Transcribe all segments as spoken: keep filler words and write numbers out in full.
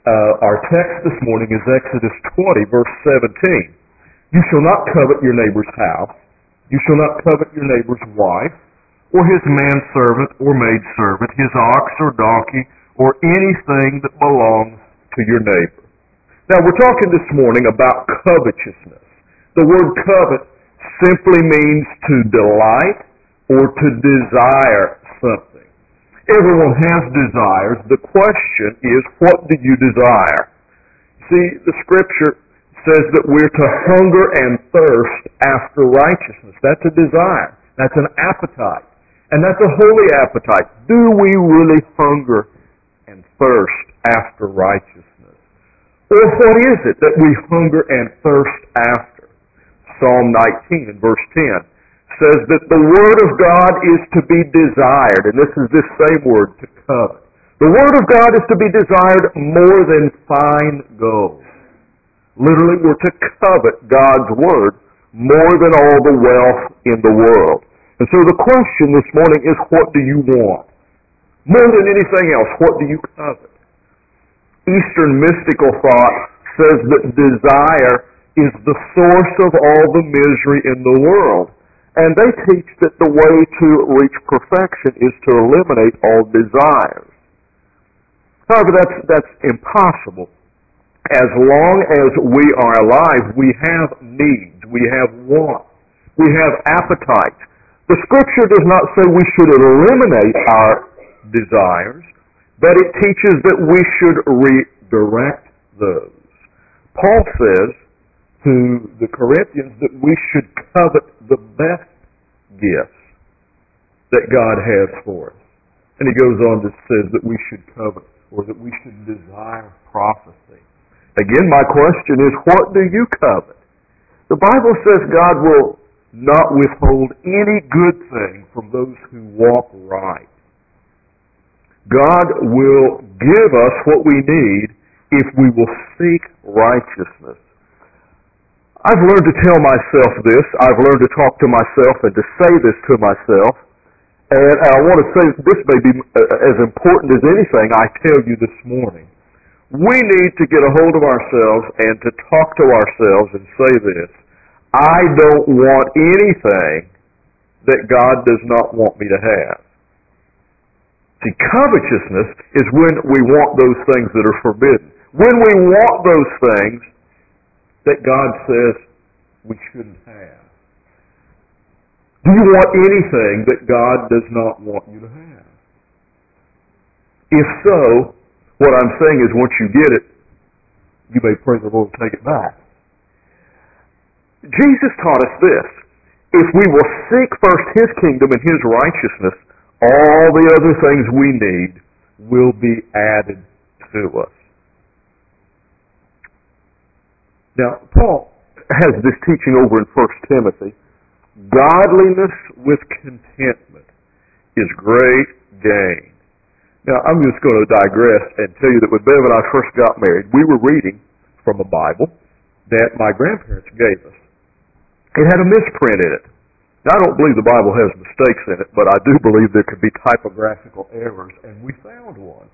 Uh, our text this morning is Exodus twenty, verse seventeen. You shall not covet your neighbor's house. You shall not covet your neighbor's wife, or his manservant or maidservant, his ox or donkey, or anything that belongs to your neighbor. Now, we're talking this morning about covetousness. The word covet simply means to delight or to desire something. Everyone has desires. The question is, what do you desire? See, the Scripture says that we're to hunger and thirst after righteousness. That's a desire. That's an appetite. And that's a holy appetite. Do we really hunger and thirst after righteousness? Or what is it that we hunger and thirst after? Psalm nineteen and verse ten says that the Word of God is to be desired, and this is this same word, to covet. The Word of God is to be desired more than fine gold. Literally, we're to covet God's Word more than all the wealth in the world. And so the question this morning is, what do you want? More than anything else, what do you covet? Eastern mystical thought says that desire is the source of all the misery in the world. And they teach that the way to reach perfection is to eliminate all desires. However, that's, that's impossible. As long as we are alive, we have needs, we have wants, we have appetites. The Scripture does not say we should eliminate our desires, but it teaches that we should redirect those. Paul says to the Corinthians that we should covet the best gifts that God has for us. And he goes on to say that we should covet, or that we should desire prophecy. Again, my question is, what do you covet? The Bible says God will not withhold any good thing from those who walk right. God will give us what we need if we will seek righteousness. I've learned to tell myself this. I've learned to talk to myself and to say this to myself. And I want to say this may be as important as anything I tell you this morning. We need to get a hold of ourselves and to talk to ourselves and say this: I don't want anything that God does not want me to have. See, covetousness is when we want those things that are forbidden. When we want those things that God says we shouldn't have. Do you want anything that God does not want you to have? If so, what I'm saying is once you get it, you may pray the Lord to take it back. Jesus taught us this: if we will seek first His kingdom and His righteousness, all the other things we need will be added to us. Now, Paul has this teaching over in First Timothy. Godliness with contentment is great gain. Now, I'm just going to digress and tell you that when Bev and I first got married, we were reading from a Bible that my grandparents gave us. It had a misprint in it. Now, I don't believe the Bible has mistakes in it, but I do believe there could be typographical errors, and we found one.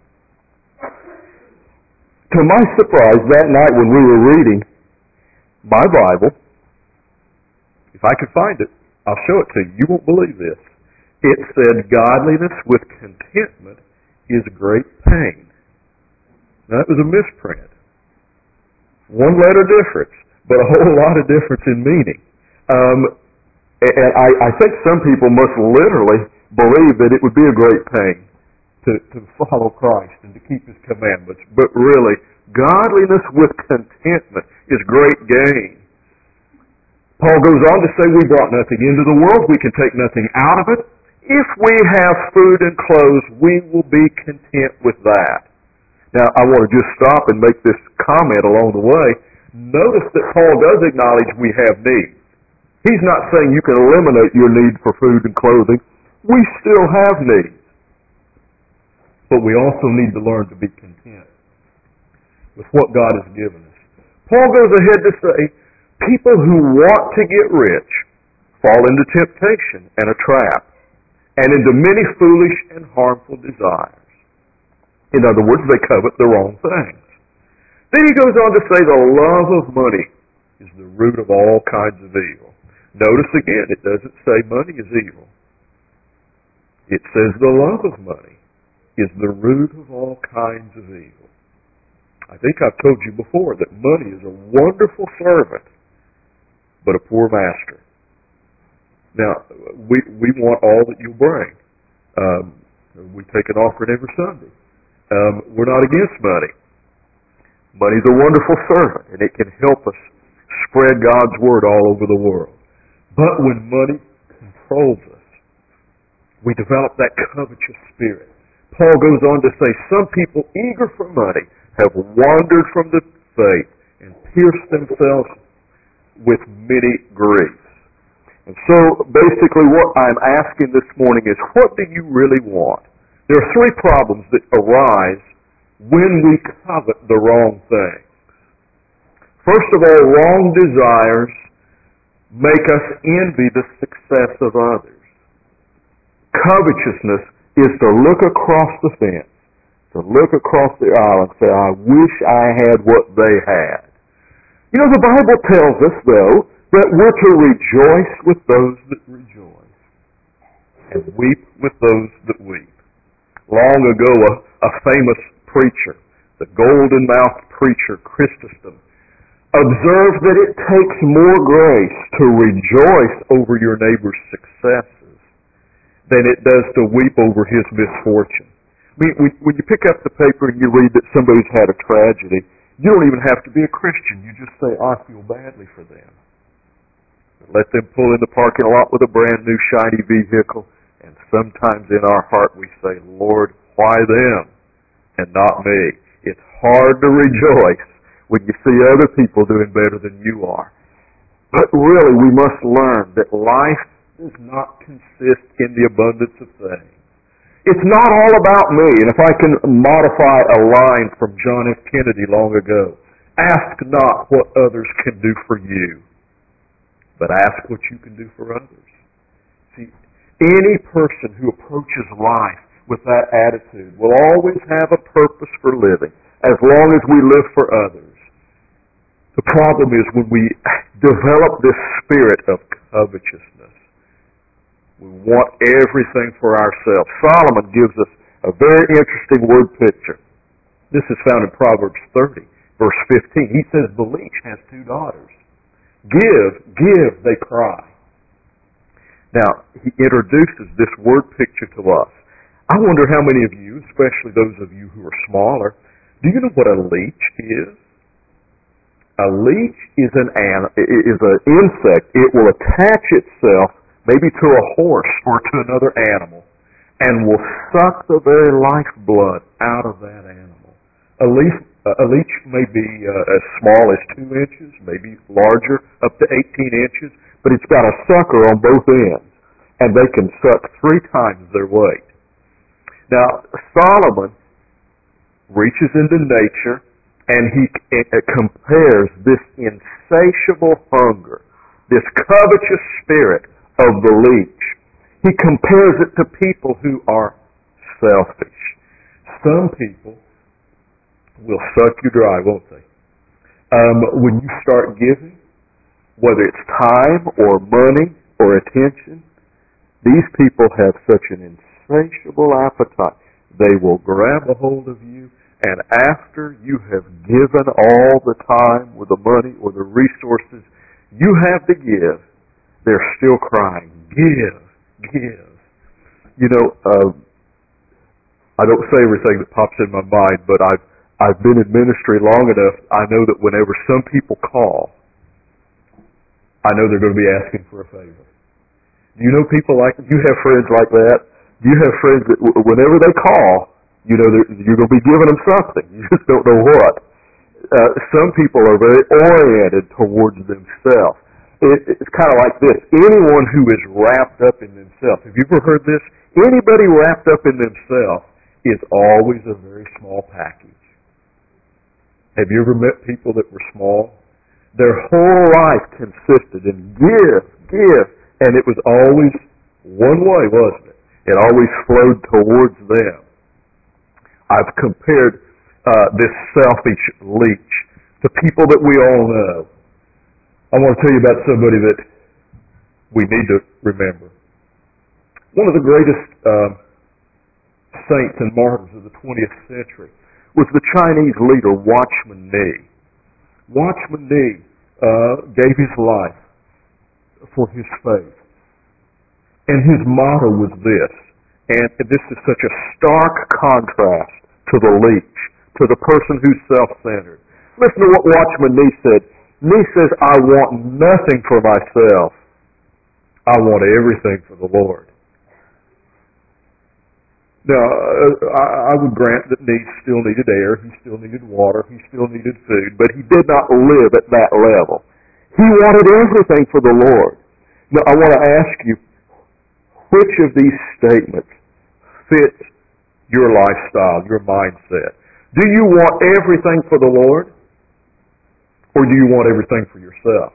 To my surprise, that night when we were reading my Bible, if I could find it, I'll show it to you. You won't believe this. It said, godliness with contentment is great pain. Now, that was a misprint. One letter difference, but a whole lot of difference in meaning. Um, and I, I think some people must literally believe that it would be a great pain to, to follow Christ and to keep His commandments. But really, godliness with contentment is great gain. Paul goes on to say we brought nothing into the world. We can take nothing out of it. If we have food and clothes, we will be content with that. Now, I want to just stop and make this comment along the way. Notice that Paul does acknowledge we have needs. He's not saying you can eliminate your need for food and clothing. We still have needs. But we also need to learn to be content with what God has given us. Paul goes ahead to say, people who want to get rich fall into temptation and a trap, and into many foolish and harmful desires. In other words, they covet the wrong things. Then he goes on to say the love of money is the root of all kinds of evil. Notice again, it doesn't say money is evil. It says the love of money is the root of all kinds of evil. I think I've told you before that money is a wonderful servant, but a poor master. Now, we we want all that you bring. Um, we take an offering every Sunday. Um, we're not against money. Money's a wonderful servant, and it can help us spread God's word all over the world. But when money controls us, we develop that covetous spirit. Paul goes on to say, some people eager for money have wandered from the faith and pierced themselves with many griefs. And so basically what I'm asking this morning is, what do you really want? There are three problems that arise when we covet the wrong things. First of all, wrong desires make us envy the success of others. Covetousness is to look across the fence, to look across the aisle and say, I wish I had what they had. You know, the Bible tells us, though, that we're to rejoice with those that rejoice and weep with those that weep. Long ago, a, a famous preacher, the golden-mouthed preacher Chrysostom, observed that it takes more grace to rejoice over your neighbor's successes than it does to weep over his misfortune. I mean, when you pick up the paper and you read that somebody's had a tragedy, you don't even have to be a Christian. You just say, I feel badly for them. Let them pull in the parking lot with a brand new shiny vehicle, and sometimes in our heart we say, Lord, why them and not me? It's hard to rejoice when you see other people doing better than you are. But really, we must learn that life does not consist in the abundance of things. It's not all about me. And if I can modify a line from John F. Kennedy long ago, ask not what others can do for you, but ask what you can do for others. See, any person who approaches life with that attitude will always have a purpose for living, as long as we live for others. The problem is when we develop this spirit of covetousness, we want everything for ourselves. Solomon gives us a very interesting word picture. This is found in Proverbs thirty, verse fifteen. He says, the leech has two daughters. Give, give, they cry. Now, he introduces this word picture to us. I wonder how many of you, especially those of you who are smaller, do you know what a leech is? A leech is an an, is an insect. It will attach itself maybe to a horse or to another animal and will suck the very lifeblood out of that animal. A leaf, a leech may be uh, as small as two inches, maybe larger, up to eighteen inches, but it's got a sucker on both ends, and they can suck three times their weight. Now, Solomon reaches into nature, and he compares this insatiable hunger, this covetous spirit of the leech. He compares it to people who are selfish. Some people will suck you dry, won't they? Um, when you start giving, whether it's time or money or attention, these people have such an insatiable appetite. They will grab a hold of you, and after you have given all the time or the money or the resources you have to give, they're still crying, give, give. You know, uh, I don't say everything that pops in my mind, but I've, I've been in ministry long enough, I know that whenever some people call, I know they're going to be asking for a favor. Do you know people like that? Do you have friends like that? Do you have friends that whenever they call, you know, you're going to be giving them something. You just don't know what. Uh, some people are very oriented towards themselves. It, it's kind of like this. Anyone who is wrapped up in themselves, have you ever heard this? Anybody wrapped up in themselves is always a very small package. Have you ever met people that were small? Their whole life consisted in give, give, and it was always one way, wasn't it? It always flowed towards them. I've compared uh, this selfish leech, the people that we all know. I want to tell you about somebody that we need to remember. One of the greatest uh, saints and martyrs of the twentieth century was the Chinese leader Watchman Nee. Watchman Nee uh, gave his life for his faith. And his motto was this, and this is such a stark contrast to the leech, to the person who's self-centered. Listen to what Watchman Nee said. Nee says, I want nothing for myself. I want everything for the Lord. Now, uh, I would grant that Nee still needed air, he still needed water, he still needed food, but he did not live at that level. He wanted everything for the Lord. Now, I want to ask you, which of these statements fits your lifestyle, your mindset? Do you want everything for the Lord? Or do you want everything for yourself?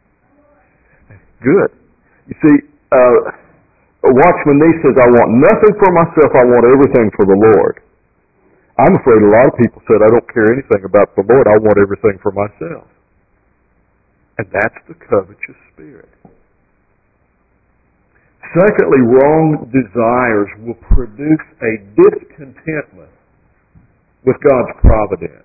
Good. You see, uh, Watchman Nee says, I want nothing for myself, I want everything for the Lord. I'm afraid a lot of people said, I don't care anything about the Lord, I want everything for myself. And that's the covetous spirit. Secondly, wrong desires will produce a discontentment with God's providence.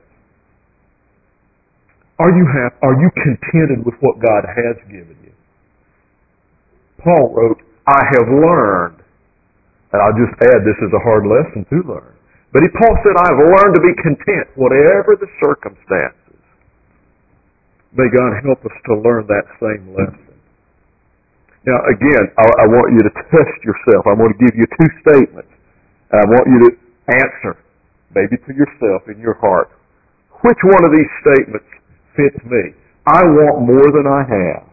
Are you happy? Are you contented with what God has given you? Paul wrote, I have learned, and I'll just add this is a hard lesson to learn, but he, Paul said, I have learned to be content, whatever the circumstances. May God help us to learn that same lesson. Now, again, I, I want you to test yourself. I want to give you two statements. And I want you to answer, maybe to yourself in your heart, which one of these statements fits me? I want more than I have.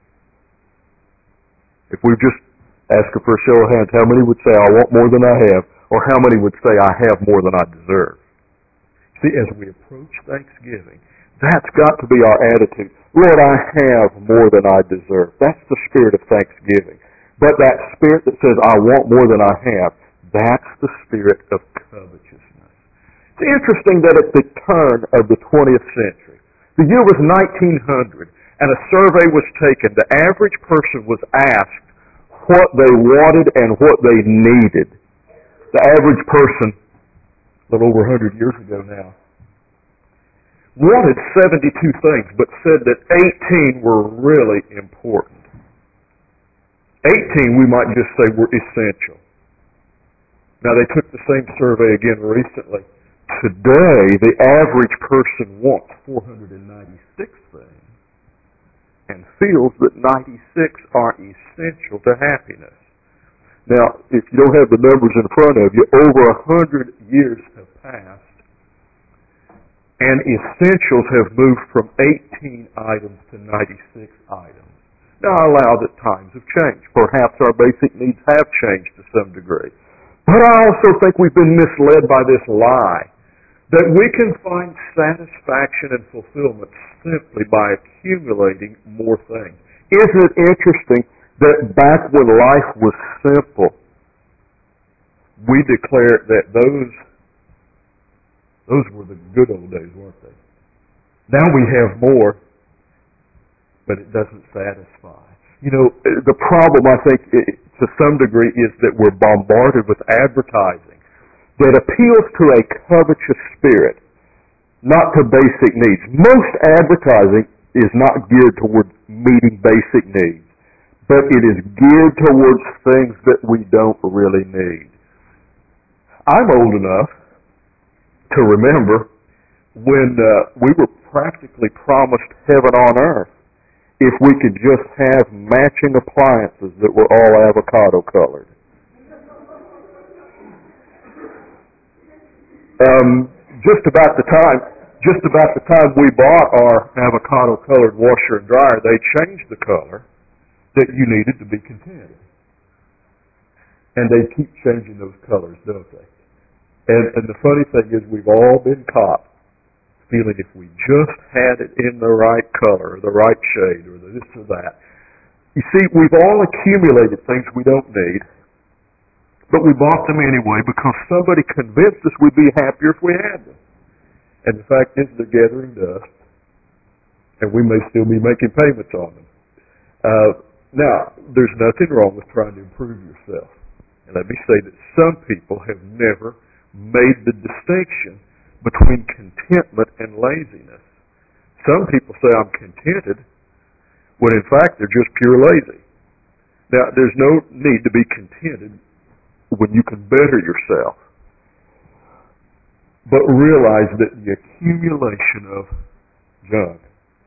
If we just ask her for a show of hands, how many would say, I want more than I have? Or how many would say, I have more than I deserve? See, as we approach Thanksgiving, that's got to be our attitude. Lord, I have more than I deserve. That's the spirit of thanksgiving. But that spirit that says, I want more than I have, that's the spirit of covetousness. It's interesting that at the turn of the twentieth century, the year was nineteen hundred, and a survey was taken. The average person was asked what they wanted and what they needed. The average person, a little over one hundred years ago now, wanted seventy-two things, but said that eighteen were really important. eighteen, we might just say, were essential. Now, they took the same survey again recently. Today, the average person wants four hundred ninety-six things and feels that ninety-six are essential to happiness. Now, if you don't have the numbers in front of you, over one hundred years have passed, and essentials have moved from eighteen items to ninety-six items. Now, I allow that times have changed. Perhaps our basic needs have changed to some degree. But I also think we've been misled by this lie that we can find satisfaction and fulfillment simply by accumulating more things. Isn't it interesting that back when life was simple, we declared that those Those were the good old days, weren't they? Now we have more, but it doesn't satisfy. You know, the problem, I think, to some degree, is that we're bombarded with advertising that appeals to a covetous spirit, not to basic needs. Most advertising is not geared toward meeting basic needs, but it is geared towards things that we don't really need. I'm old enough to remember when uh, we were practically promised heaven on earth if we could just have matching appliances that were all avocado colored. Um, just about the time, just about the time we bought our avocado colored washer and dryer, they changed the color that you needed to be contented. And they keep changing those colors, don't they? And, and the funny thing is, we've all been caught feeling if we just had it in the right color, or the right shade, or the this or that. You see, we've all accumulated things we don't need, but we bought them anyway because somebody convinced us we'd be happier if we had them. And the fact is they're gathering dust, and we may still be making payments on them. Uh, now, there's nothing wrong with trying to improve yourself. And let me say that some people have never made the distinction between contentment and laziness. Some people say, I'm contented, when in fact they're just pure lazy. Now, there's no need to be contented when you can better yourself. But realize that the accumulation of junk,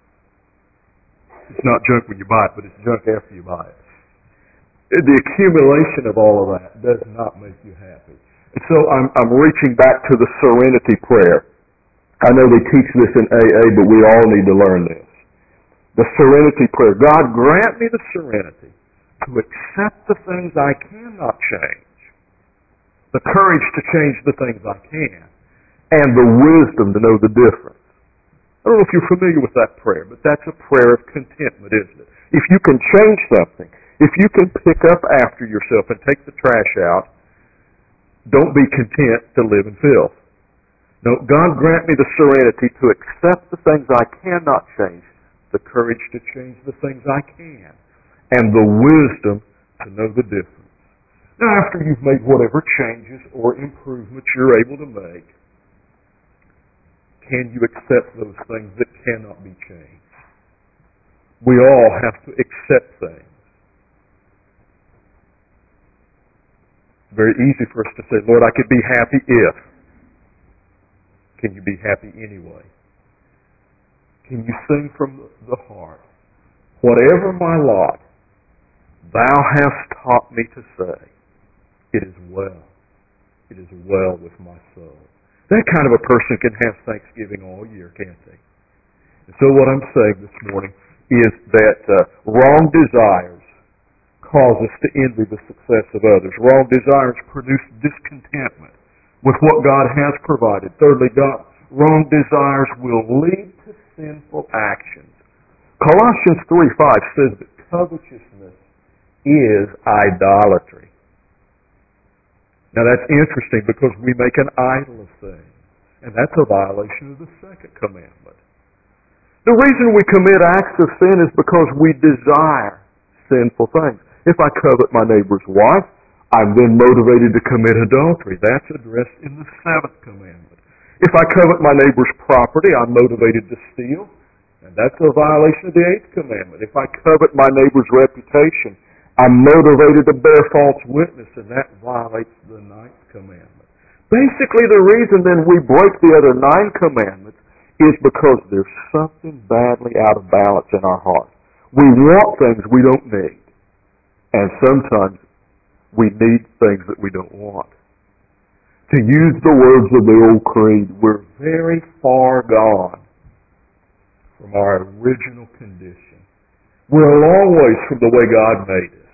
it's not junk when you buy it, but it's junk after you buy it. The accumulation of all of that does not make you happy. And so I'm, I'm reaching back to the serenity prayer. I know they teach this in A A, but we all need to learn this. The serenity prayer. God, grant me the serenity to accept the things I cannot change, the courage to change the things I can, and the wisdom to know the difference. I don't know if you're familiar with that prayer, but that's a prayer of contentment, isn't it? If you can change something, if you can pick up after yourself and take the trash out, don't be content to live in filth. No, God grant me the serenity to accept the things I cannot change, the courage to change the things I can, and the wisdom to know the difference. Now, after you've made whatever changes or improvements you're able to make, can you accept those things that cannot be changed? We all have to accept things. It's very easy for us to say, Lord, I could be happy if. Can you be happy anyway? Can you sing from the heart? Whatever my lot, thou hast taught me to say, it is well. It is well with my soul. That kind of a person can have Thanksgiving all year, can't they? And so what I'm saying this morning is that uh, wrong desires cause us to envy the success of others. Wrong desires produce discontentment with what God has provided. Thirdly, God, wrong desires will lead to sinful actions. Colossians three five says that covetousness is idolatry. Now that's interesting because we make an idol of things, and that's a violation of the second commandment. The reason we commit acts of sin is because we desire sinful things. If I covet my neighbor's wife, I'm then motivated to commit adultery. That's addressed in the seventh commandment. If I covet my neighbor's property, I'm motivated to steal, and that's a violation of the eighth commandment. If I covet my neighbor's reputation, I'm motivated to bear false witness, and that violates the ninth commandment. Basically, the reason then we break the other nine commandments is because there's something badly out of balance in our heart. We want things we don't need, and sometimes we need things that we don't want. To use the words of the old creed, we're very far gone from our original condition. We're a long ways from the way God made us.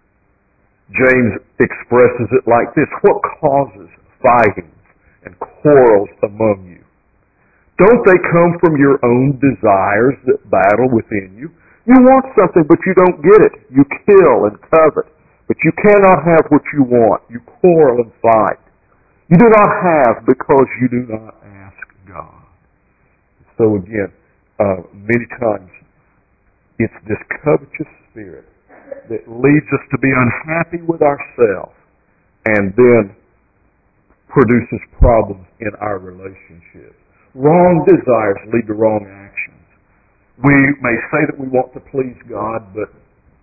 James expresses it like this: what causes fightings and quarrels among you? Don't they come from your own desires that battle within you? You want something, but you don't get it. You kill and covet, but you cannot have what you want. You quarrel and fight. You do not have because you do not ask God. So again, uh, many times it's this covetous spirit that leads us to be unhappy with ourselves and then produces problems in our relationships. Wrong desires lead to wrong actions. We may say that we want to please God, but,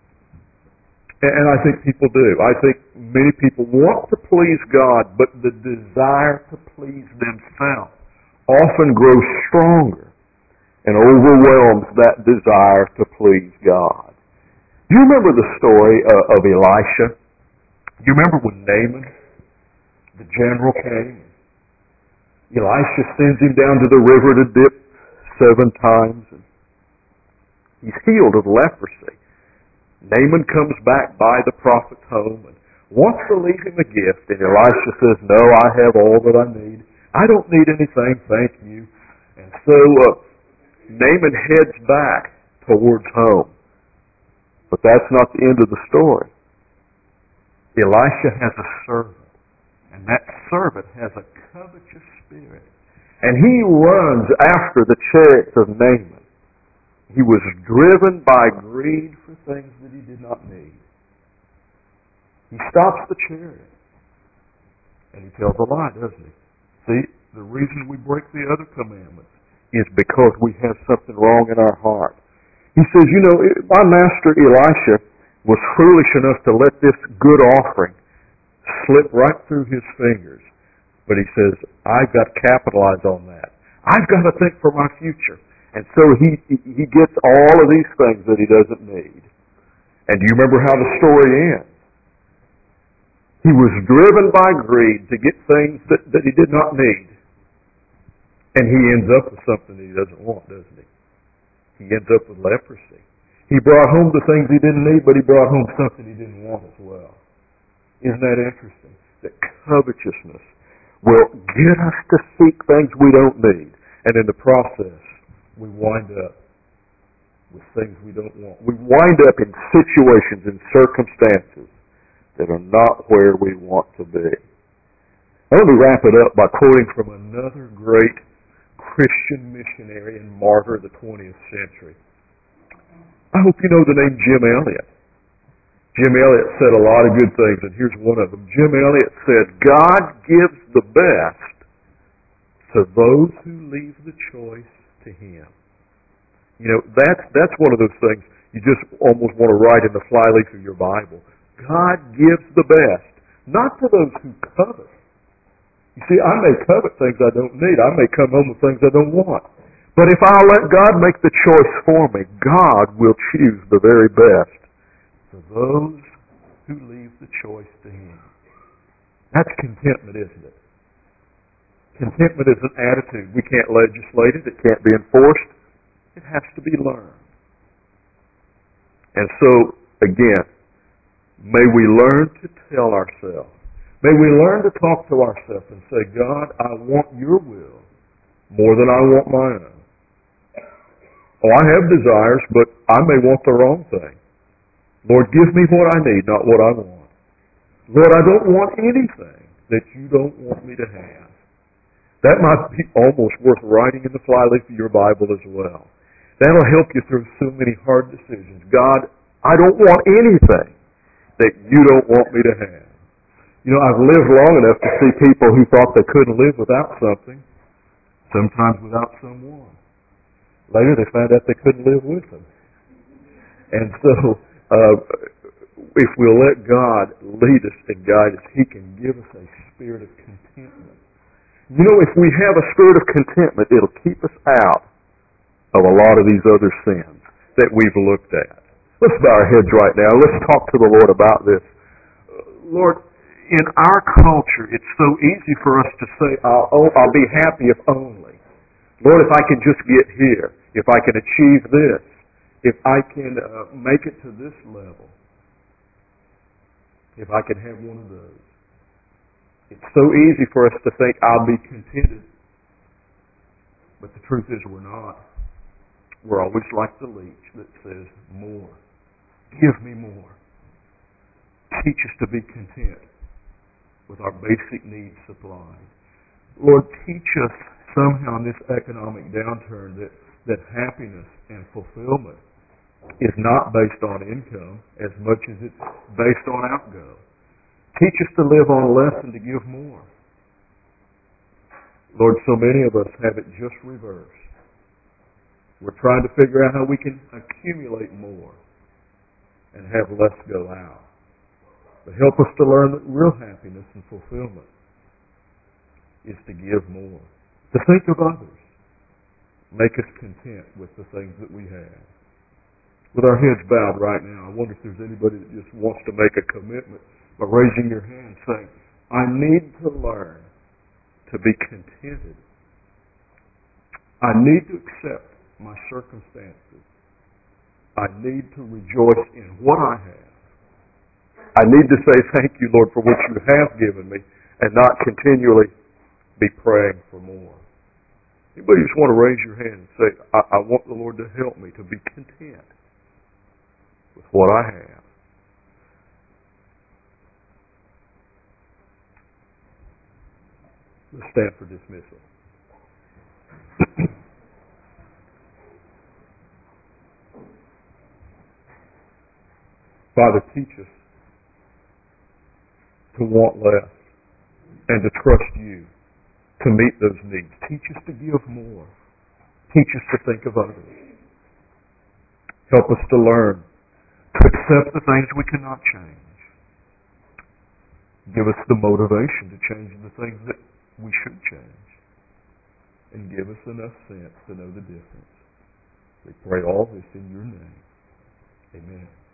and I think people do, I think many people want to please God, but the desire to please themselves often grows stronger and overwhelms that desire to please God. Do you remember the story uh, of Elisha? Do you remember when Naaman, the general, came? Elisha sends him down to the river to dip seven times, and he's healed of leprosy. Naaman comes back by the prophet's home and wants to leave him a gift, and Elisha says, no, I have all that I need. I don't need anything, thank you. And so uh, Naaman heads back towards home. But that's not the end of the story. Elisha has a servant, and that servant has a covetous spirit. And he runs after the chariots of Naaman. He was driven by greed for things that he did not need. He stops the chariot. And he tells a lie, doesn't he? See, the reason we break the other commandments is because we have something wrong in our heart. He says, you know, my master Elisha was foolish enough to let this good offering slip right through his fingers. But he says, I've got to capitalize on that. I've got to think for my future. And so he he gets all of these things that he doesn't need. And do you remember how the story ends? He was driven by greed to get things that, that he did not need. And he ends up with something that he doesn't want, doesn't he? He ends up with leprosy. He brought home the things he didn't need, but he brought home something he didn't want as well. Isn't that interesting? That covetousness will get us to seek things we don't need. And in the process, we wind up with things we don't want. We wind up in situations and circumstances that are not where we want to be. Now, let me wrap it up by quoting from another great Christian missionary and martyr of the twentieth century. I hope you know the name Jim Elliot. Jim Elliot said a lot of good things, and here's one of them. Jim Elliot said, God gives the best to those who leave the choice to Him. You know, that's, that's one of those things you just almost want to write in the flyleaf of your Bible. God gives the best, not to those who covet. You see, I may covet things I don't need. I may come home with things I don't want. But if I let God make the choice for me, God will choose the very best for those who leave the choice to Him. That's contentment, isn't it? Contentment is an attitude. We can't legislate it. It can't be enforced. It has to be learned. And so, again, may we learn to tell ourselves, may we learn to talk to ourselves and say, God, I want your will more than I want my own. Oh, I have desires, but I may want the wrong thing. Lord, give me what I need, not what I want. Lord, I don't want anything that you don't want me to have. That might be almost worth writing in the flyleaf of your Bible as well. That'll help you through so many hard decisions. God, I don't want anything that you don't want me to have. You know, I've lived long enough to see people who thought they couldn't live without something, sometimes without someone. Later they found out they couldn't live with them. And so, uh, if we'll let God lead us and guide us, He can give us a spirit of contentment. You know, if we have a spirit of contentment, it'll keep us out of a lot of these other sins that we've looked at. Let's bow our heads right now. Let's talk to the Lord about this. Lord, in our culture, it's so easy for us to say, I'll, I'll be happy if only. Lord, if I can just get here, if I can achieve this, if I can uh, make it to this level, if I can have one of those. It's so easy for us to think, I'll be contented. But the truth is we're not. We're always like the leech that says, more. Give me more. Teach us to be content with our basic needs supplied. Lord, teach us somehow in this economic downturn that, that happiness and fulfillment is not based on income as much as it's based on outgo. Teach us to live on less and to give more. Lord, so many of us have it just reversed. We're trying to figure out how we can accumulate more and have less go out. But help us to learn that real happiness and fulfillment is to give more, to think of others, make us content with the things that we have. With our heads bowed right now, I wonder if there's anybody that just wants to make a commitment by raising your hand saying, I need to learn to be contented. I need to accept my circumstances. I need to rejoice in what I have. I need to say thank you, Lord, for what you have given me and not continually be praying for more. Anybody just want to raise your hand and say, I, I want the Lord to help me to be content with what I have. Let's stand for dismissal. Father, teach us to want less and to trust you to meet those needs. Teach us to give more. Teach us to think of others. Help us to learn to accept the things we cannot change. Give us the motivation to change the things that we should change. And give us enough sense to know the difference. We pray all this in your name. Amen.